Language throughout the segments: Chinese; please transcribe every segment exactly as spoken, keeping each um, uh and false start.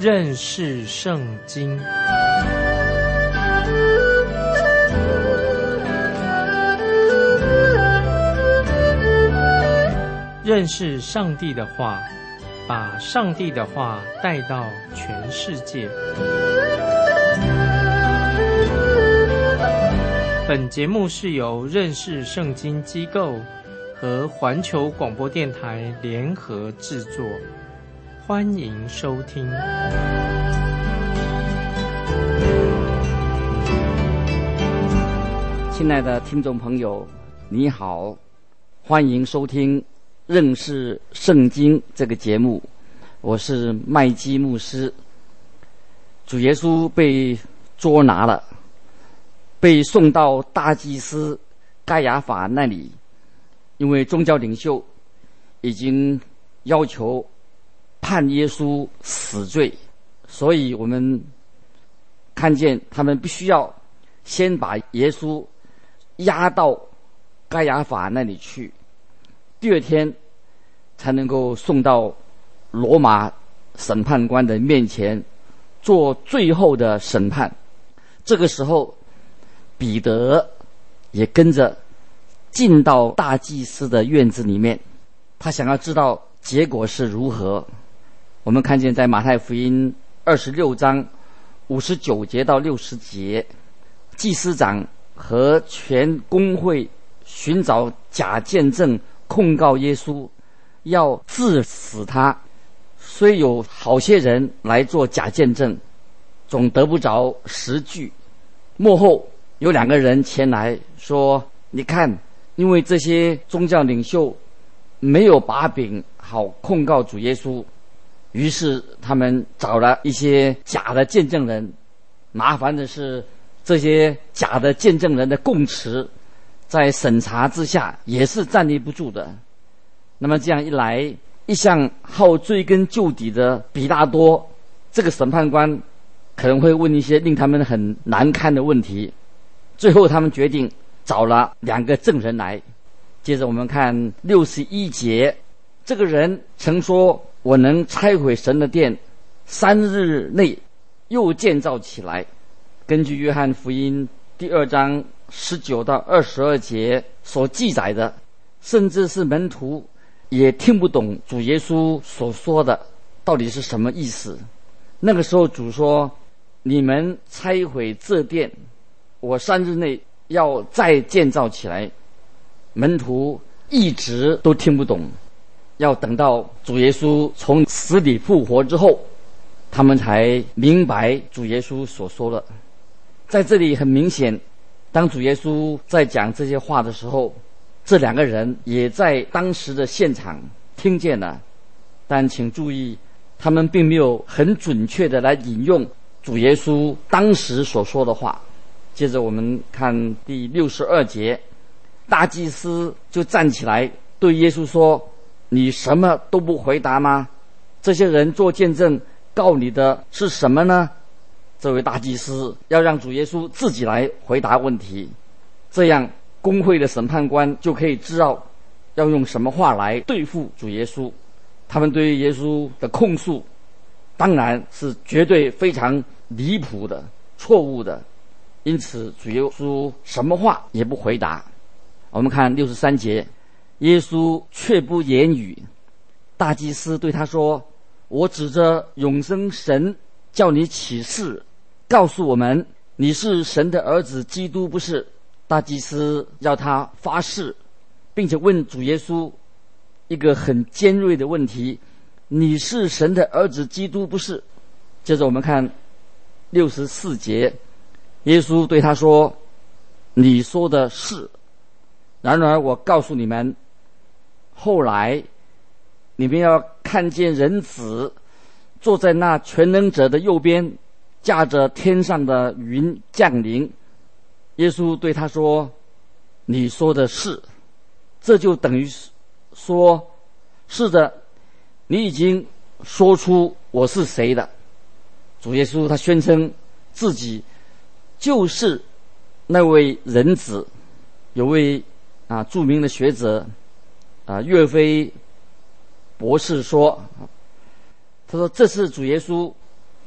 认识圣经。认识上帝的话，把上帝的话带到全世界。本节目是由认识圣经机构和环球广播电台联合制作，欢迎收听。 亲爱的听众朋友，你好，欢迎收听认识圣经这个节目，我是麦基牧师。主耶稣被捉拿了，被送到大祭司该亚法那里，因为宗教领袖已经要求判耶稣死罪，所以我们看见他们必须要先把耶稣押到该亚法那里去，第二天才能够送到罗马审判官的面前做最后的审判。这个时候彼得也跟着进到大祭司的院子里面，他想要知道结果是如何。我们看见在马太福音二十六章五十九节到六十节，祭司长和全公会寻找假见证控告耶稣，要治死他。虽有好些人来做假见证，总得不着实据。末后有两个人前来说，你看，因为这些宗教领袖没有把柄好控告主耶稣，于是他们找了一些假的见证人。麻烦的是，这些假的见证人的供词在审查之下也是站立不住的。那么这样一来，一向好追根究底的比拉多这个审判官可能会问一些令他们很难堪的问题。最后他们决定找了两个证人来。接着我们看六十一节，这个人曾说，我能拆毁神的殿，三日内又建造起来。根据约翰福音第二章十九到二十二节所记载的，甚至是门徒也听不懂主耶稣所说的到底是什么意思。那个时候主说，你们拆毁这殿，我三日内要再建造起来。门徒一直都听不懂，要等到主耶稣从死里复活之后，他们才明白主耶稣所说的。在这里很明显，当主耶稣在讲这些话的时候，这两个人也在当时的现场听见了，但请注意，他们并没有很准确的来引用主耶稣当时所说的话。接着我们看第六十二节，大祭司就站起来对耶稣说，你什么都不回答吗？这些人做见证告你的是什么呢？这位大祭司要让主耶稣自己来回答问题，这样公会的审判官就可以知道要用什么话来对付主耶稣。他们对于耶稣的控诉当然是绝对非常离谱的、错误的，因此主耶稣什么话也不回答。我们看六十三节，耶稣却不言语。大祭司对他说，我指着永生神叫你起誓，告诉我们你是神的儿子基督，不是？大祭司要他发誓，并且问主耶稣一个很尖锐的问题，你是神的儿子基督，不是？接着我们看六十四节，耶稣对他说，你说的是，然而我告诉你们，后来你们要看见人子坐在那全能者的右边，驾着天上的云降临。耶稣对他说，你说的是。这就等于说，是的，你已经说出我是谁了。主耶稣他宣称自己就是那位人子。有位啊著名的学者啊岳飞博士说，他说这是主耶稣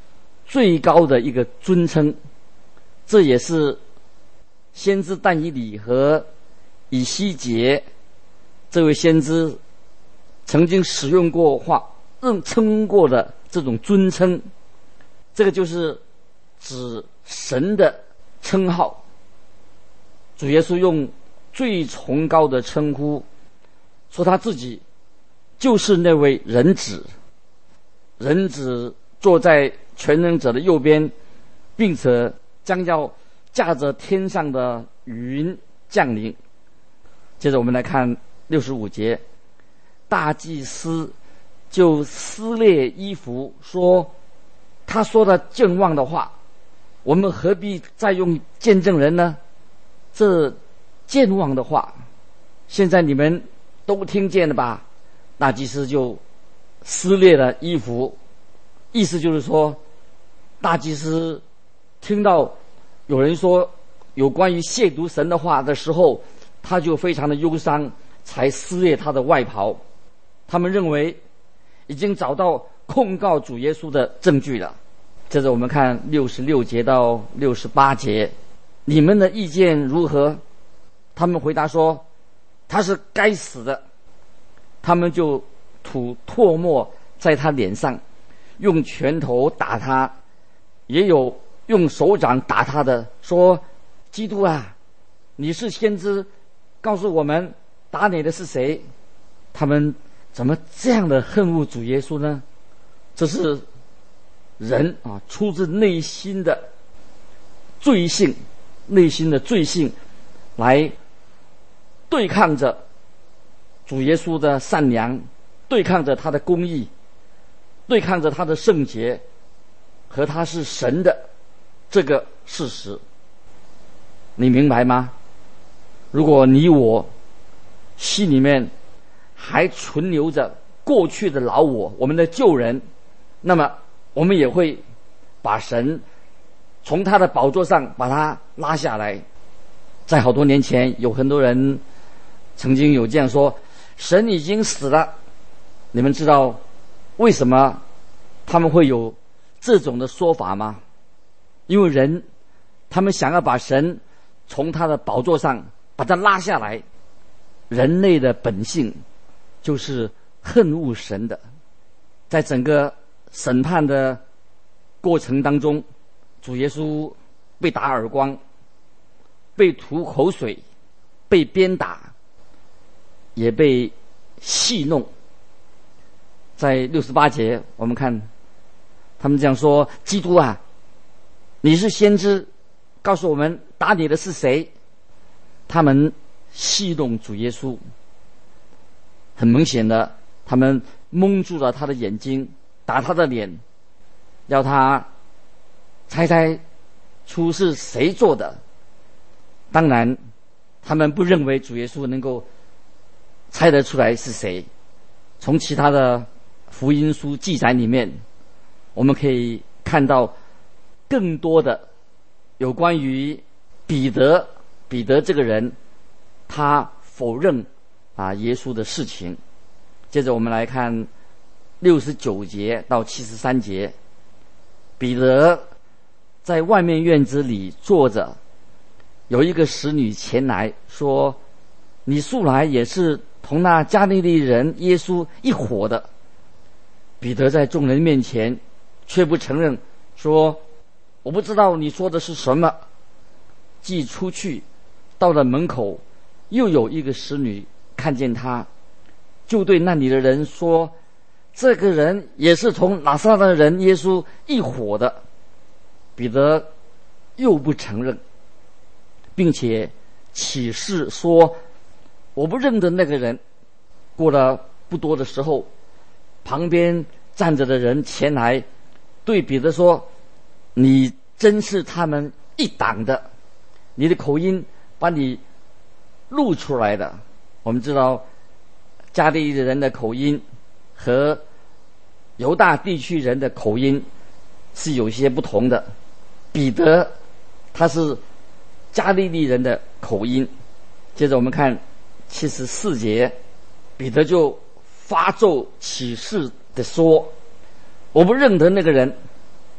最高的一个尊称。这也是先知但以理和以西结这位先知曾经使用过话认称过的这种尊称，这个就是指神的称号。主耶稣用最崇高的称呼说他自己就是那位人子，人子坐在全能者的右边，并且将要驾着天上的云降临。接着我们来看六十五节，大祭司就撕裂衣服，说他说的健忘的话，我们何必再用见证人呢？这健忘的话现在你们都听见了吧？大祭司就撕裂了衣服，意思就是说，大祭司听到有人说有关于亵渎神的话的时候，他就非常的忧伤，才撕裂他的外袍。他们认为已经找到控告主耶稣的证据了。接着我们看六十六节到六十八节，你们的意见如何？他们回答说，他是该死的。他们就吐唾沫在他脸上，用拳头打他，也有用手掌打他的，说，基督啊，你是先知，告诉我们打你的是谁？他们怎么这样的恨恶主耶稣呢？这是人啊出自内心的罪性，内心的罪性来对抗着主耶稣的善良，对抗着他的公义，对抗着他的圣洁和他是神的这个事实。你明白吗？如果你我心里面还存留着过去的老我，我们的旧人，那么我们也会把神从他的宝座上把他拉下来。在好多年前，有很多人曾经有这样说，神已经死了。你们知道为什么他们会有这种的说法吗？因为人他们想要把神从他的宝座上把他拉下来，人类的本性就是恨恶神的。在整个审判的过程当中，主耶稣被打耳光，被吐口水，被鞭打，也被戏弄。在六十八节我们看他们这样说，基督啊，你是先知，告诉我们打你的是谁？他们戏弄主耶稣，很明显的他们蒙住了他的眼睛，打他的脸，要他猜猜出是谁做的。当然他们不认为主耶稣能够猜得出来是谁。从其他的福音书记载里面，我们可以看到更多的有关于彼得彼得这个人他否认啊耶稣的事情。接着我们来看六十九节到七十三节，彼得在外面院子里坐着，有一个使女前来说，你素来也是同那加利利人耶稣一伙的。彼得在众人面前却不承认，说，我不知道你说的是什么。既出去到了门口，又有一个使女看见他，就对那里的人说，这个人也是同拿撒勒人耶稣一伙的。彼得又不承认，并且起誓说，我不认得那个人。过了不多的时候，旁边站着的人前来对彼得说，你真是他们一党的，你的口音把你录出来的。我们知道加利利人的口音和犹大地区人的口音是有些不同的。彼得他是加利利人的口音。接着我们看七十四节，彼得就发咒起誓的说，我不认得那个人。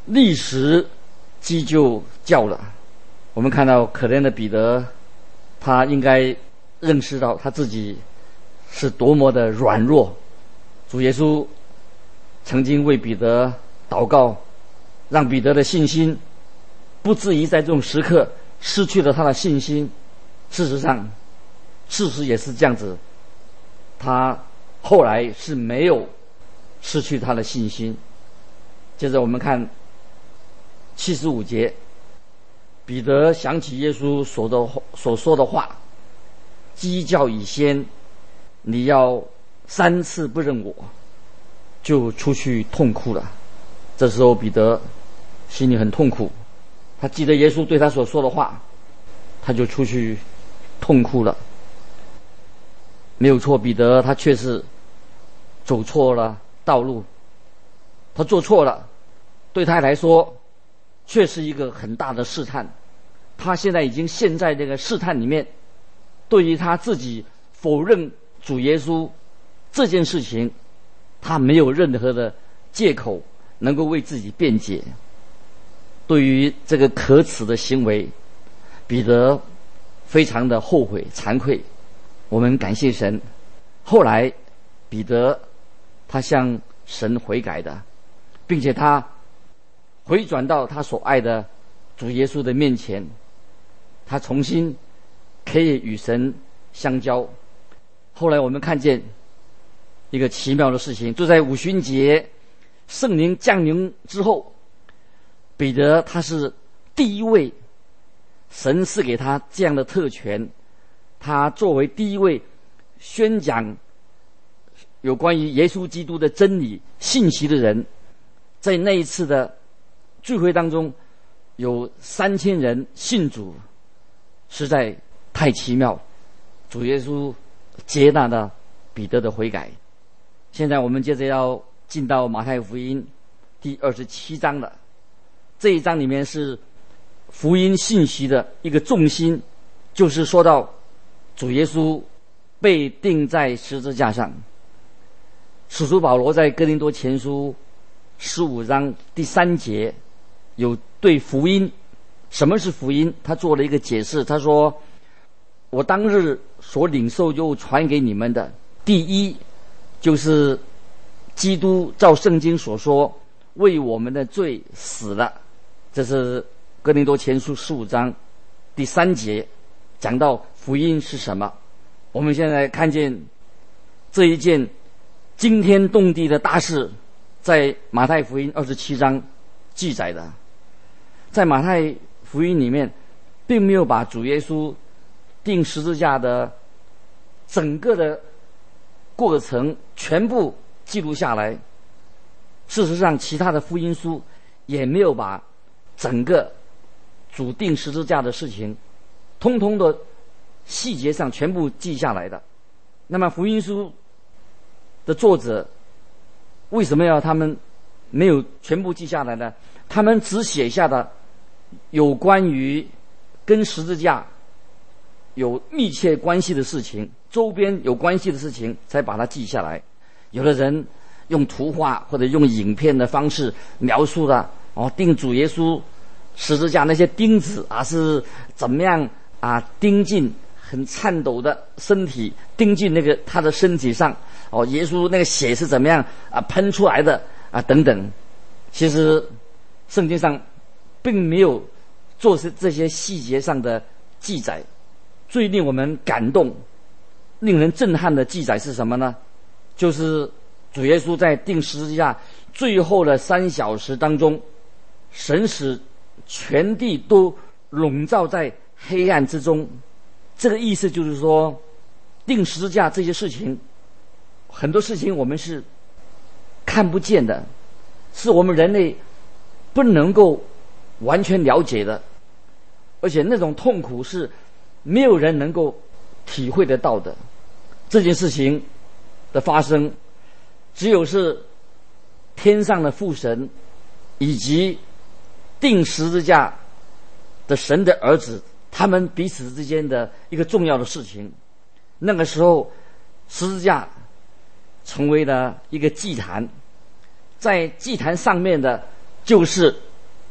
立时鸡就叫了。我们看到可怜的彼得，他应该认识到他自己是多么的软弱。主耶稣曾经为彼得祷告，让彼得的信心不至于在这种时刻失去了他的信心。事实上，事实也是这样子，他后来是没有失去他的信心。接着我们看七十五节，彼得想起耶稣所的所说的话，鸡叫以先，你要三次不认我，就出去痛哭了。这时候彼得心里很痛苦，他记得耶稣对他所说的话，他就出去痛哭了。没有错，彼得他确实走错了道路，他做错了，对他来说却是一个很大的试探。他现在已经陷在这个试探里面，对于他自己否认主耶稣这件事情，他没有任何的借口能够为自己辩解。对于这个可耻的行为，彼得非常的后悔惭愧。我们感谢神，后来彼得他向神悔改的，并且他回转到他所爱的主耶稣的面前，他重新可以与神相交。后来我们看见一个奇妙的事情，就在五旬节圣灵降临之后，彼得他是第一位，神赐给他这样的特权，他作为第一位宣讲有关于耶稣基督的真理信息的人。在那一次的聚会当中，有三千人信主，实在太奇妙。主耶稣接纳了彼得的悔改。现在我们接着要进到马太福音第二十七章了。这一章里面是福音信息的一个重心，就是说到主耶稣被钉在十字架上。使徒保罗在哥林多前书十五章第三节有对福音，什么是福音，他做了一个解释。他说，我当日所领受又传给你们的，第一就是基督照圣经所说为我们的罪死了。这是哥林多前书十五章第三节讲到福音是什么。我们现在看见这一件惊天动地的大事，在马太福音二十七章记载的。在马太福音里面并没有把主耶稣钉十字架的整个的过程全部记录下来。事实上其他的福音书也没有把整个主钉十字架的事情通通的细节上全部记下来的。那么福音书的作者为什么要他们没有全部记下来呢？他们只写下的有关于跟十字架有密切关系的事情，周边有关系的事情才把它记下来。有的人用图画或者用影片的方式描述了哦，钉主耶稣十字架那些钉子啊是怎么样啊钉进很颤抖的身体，钉进那个他的身体上哦，耶稣那个血是怎么样啊喷出来的啊等等。其实圣经上并没有做这些细节上的记载。最令我们感动令人震撼的记载是什么呢？就是主耶稣在钉十字架最后的三小时当中，神使全地都笼罩在黑暗之中。这个意思就是说，钉十字架这些事情，很多事情我们是看不见的，是我们人类不能够完全了解的，而且那种痛苦是没有人能够体会得到的。这件事情的发生，只有是天上的父神以及钉十字架的神的儿子，他们彼此之间的一个重要的事情。那个时候十字架成为了一个祭坛，在祭坛上面的就是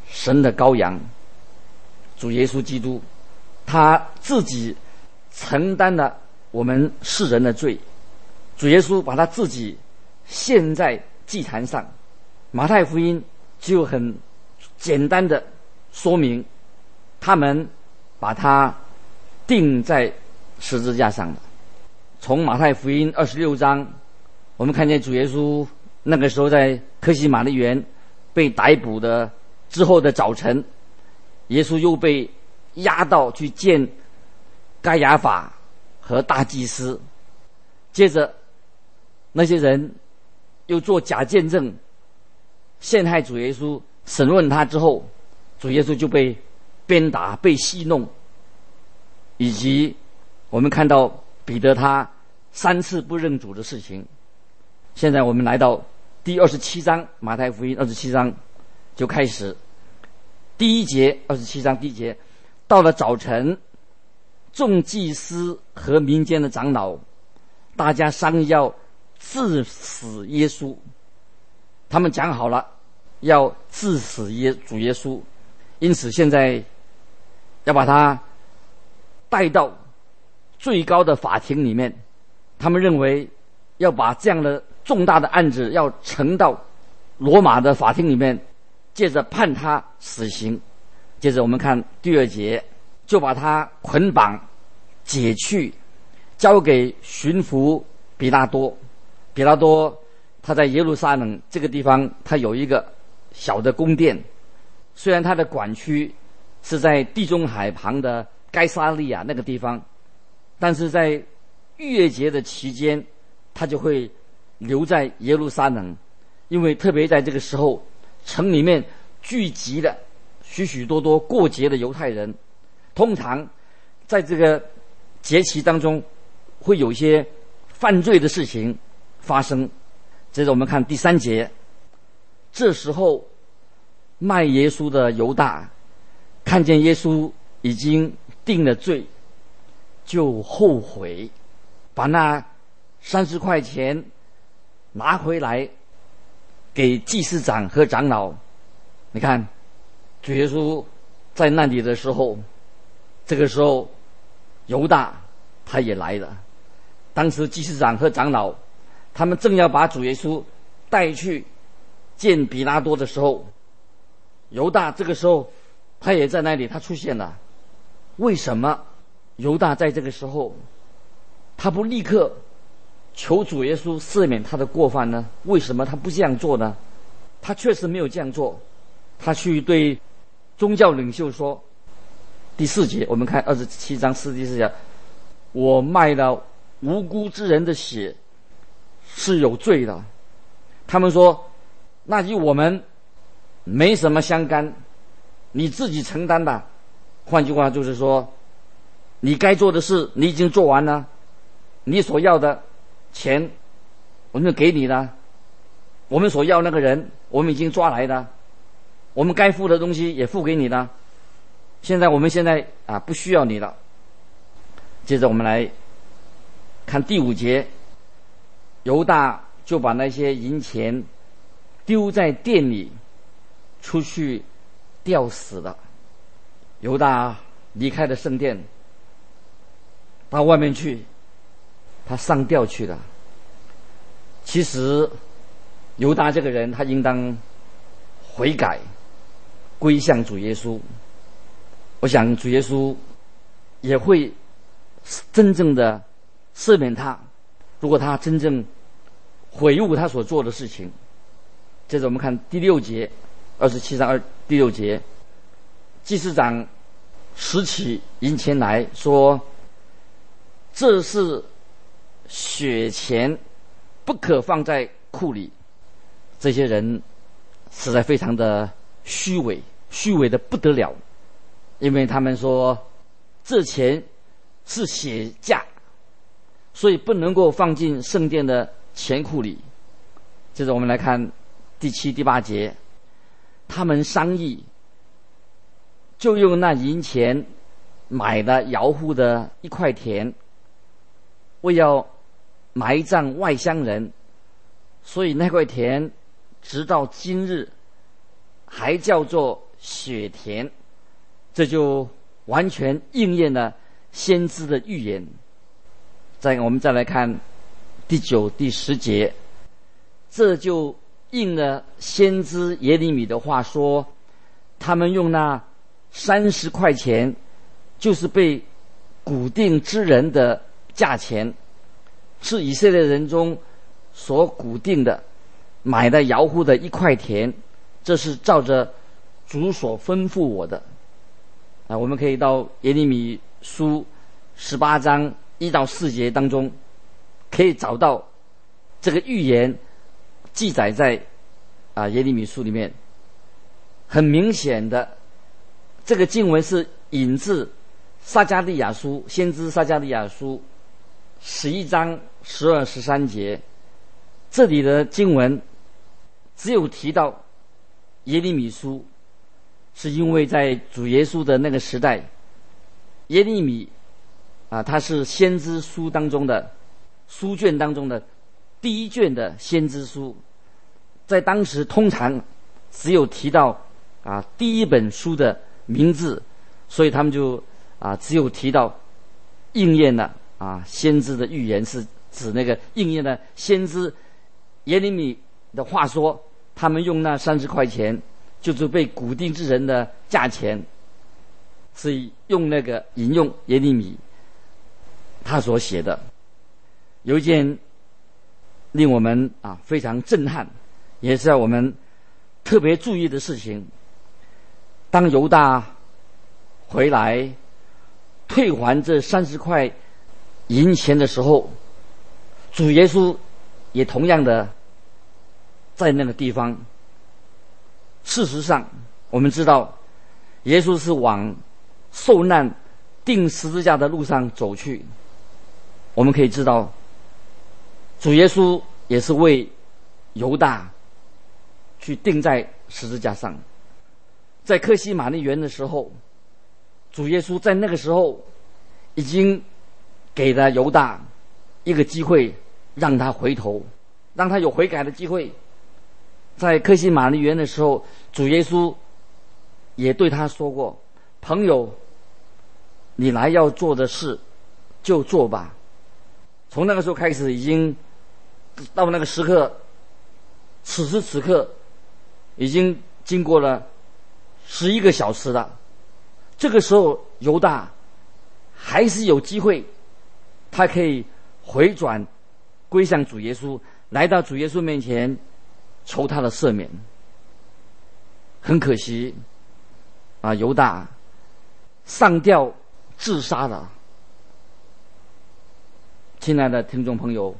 神的羔羊，主耶稣基督，他自己承担了我们世人的罪。主耶稣把他自己献在祭坛上。马太福音就很简单的说明，他们把他钉在十字架上了。从马太福音二十六章，我们看见主耶稣那个时候在客西马尼园被逮捕的之后的早晨，耶稣又被押到去见该亚法和大祭司。接着那些人又做假见证陷害主耶稣，审问他之后，主耶稣就被鞭打，被戏弄，以及我们看到彼得他三次不认主的事情。现在我们来到第二十七章，马太福音二十七章就开始。第一节，二十七章第一节，到了早晨，众祭司和民间的长老，大家商议要治死耶稣。他们讲好了要治死耶主耶稣，因此现在要把他带到最高的法庭里面。他们认为要把这样的重大的案子要呈到罗马的法庭里面，接着判他死刑。接着我们看第二节，就把他捆绑解去，交给巡抚比拉多。比拉多他在耶路撒冷这个地方，他有一个小的宫殿。虽然他的管区是在地中海旁的该撒利亚那个地方，但是在逾越节的期间，他就会留在耶路撒冷，因为特别在这个时候，城里面聚集了许许多多过节的犹太人。通常在这个节期当中，会有一些犯罪的事情发生。接着我们看第三节，这时候卖耶稣的犹大看见耶稣已经定了罪，就后悔，把那三十块钱拿回来给祭司长和长老。你看主耶稣在那里的时候，这个时候犹大他也来了。当时祭司长和长老他们正要把主耶稣带去见比拉多的时候，犹大这个时候他也在那里，他出现了。为什么犹大在这个时候他不立刻求主耶稣赦免他的过犯呢？为什么他不这样做呢？他确实没有这样做。他去对宗教领袖说，第四节我们看二十七章四第四节，我卖了无辜之人的血是有罪的。他们说，那与我们没什么相干，你自己承担吧。换句话就是说，你该做的事你已经做完了，你所要的钱我们给你了，我们所要那个人我们已经抓来了，我们该付的东西也付给你了，现在我们现在啊不需要你了。接着我们来看第五节，犹大就把那些银钱丢在店里，出去吊死了。犹大离开了圣殿，到外面去，他上吊去了。其实犹大这个人他应当悔改，归向主耶稣。我想主耶稣也会真正的赦免他，如果他真正悔悟他所做的事情。接着我们看第六节，二十七章二第六节，祭司长拾起银钱来说，这是血钱，不可放在库里。这些人实在非常的虚伪，虚伪的不得了，因为他们说这钱是血价，所以不能够放进圣殿的钱库里。接着我们来看第七、第八节，他们商议，就用那银钱买了窑户的一块田，为要埋葬外乡人，所以那块田直到今日还叫做血田，这就完全应验了先知的预言。再我们再来看第九、第十节，这就应了先知耶利米的话说，他们用那三十块钱，就是被古定之人的价钱，是以色列人中所古定的，买的窑户的一块田，这是照着主所吩咐我的。啊，我们可以到耶利米书十八章一到四节当中，可以找到这个预言记载在啊耶利米书里面。很明显的，这个经文是引自撒迦利亚书，先知撒迦利亚书十一章十二十三节。这里的经文只有提到耶利米书，是因为在主耶稣的那个时代，耶利米啊，他是先知书当中的书卷当中的第一卷的先知书，在当时通常只有提到啊第一本书的名字，所以他们就啊只有提到应验了啊先知的预言，是指那个应验了先知耶利米的话说，他们用那三十块钱，就是被古定之人的价钱，是用那个引用耶利米他所写的。有一件令我们啊非常震撼，也是要我们特别注意的事情。当犹大回来退还这三十块银钱的时候，主耶稣也同样的在那个地方。事实上我们知道，耶稣是往受难钉十字架的路上走去。我们可以知道，主耶稣也是为犹大去钉在十字架上。在客西马尼园的时候，主耶稣在那个时候已经给了犹大一个机会，让他回头，让他有悔改的机会。在客西马尼园的时候，主耶稣也对他说过，朋友，你来要做的事就做吧。从那个时候开始，已经到那个时刻，此时此刻已经经过了十一个小时了。这个时候犹大还是有机会，他可以回转归向主耶稣，来到主耶稣面前求他的赦免。很可惜啊，犹大上吊自杀了。亲爱的听众朋友，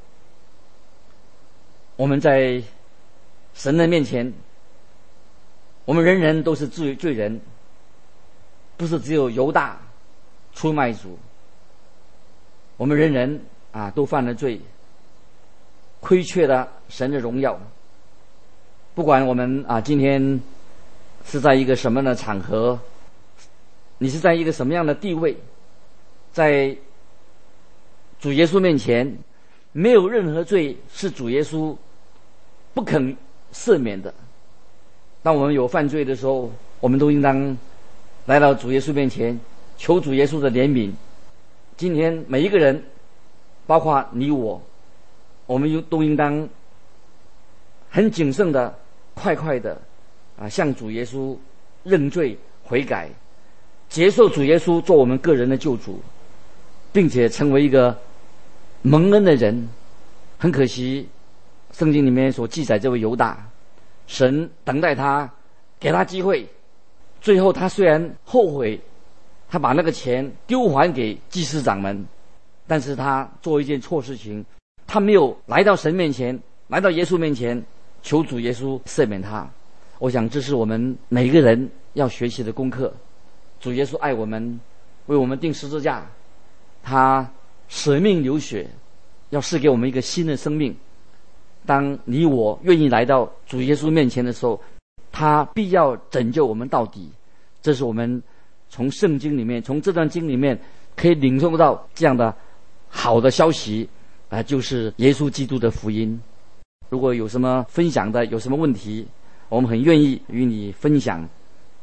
我们在神的面前，我们人人都是罪罪人，不是只有犹大出卖主，我们人人啊都犯了罪，亏缺了神的荣耀。不管我们啊今天是在一个什么样的场合，你是在一个什么样的地位，在主耶稣面前，没有任何罪是主耶稣不肯赦免的。当我们有犯罪的时候，我们都应当来到主耶稣面前，求主耶稣的怜悯。今天每一个人，包括你我，我们都应当很谨慎的、快快的啊，向主耶稣认罪悔改，接受主耶稣做我们个人的救主，并且成为一个蒙恩的人。很可惜，圣经里面所记载这位犹大，神等待他，给他机会，最后他虽然后悔，他把那个钱丢还给祭司长们，但是他做一件错事情，他没有来到神面前，来到耶稣面前求主耶稣赦免他。我想这是我们每一个人要学习的功课。主耶稣爱我们，为我们钉十字架，他舍命流血，要赐给我们一个新的生命。当你我愿意来到主耶稣面前的时候，他必要拯救我们到底。这是我们从圣经里面，从这段经里面可以领受到这样的好的消息啊、呃，就是耶稣基督的福音。如果有什么分享的，有什么问题，我们很愿意与你分享，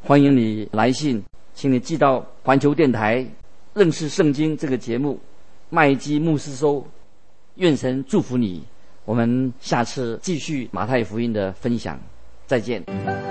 欢迎你来信，请你寄到环球电台认识圣经这个节目，麦基牧师收。愿神祝福你，我们下次继续马太福音的分享，再见。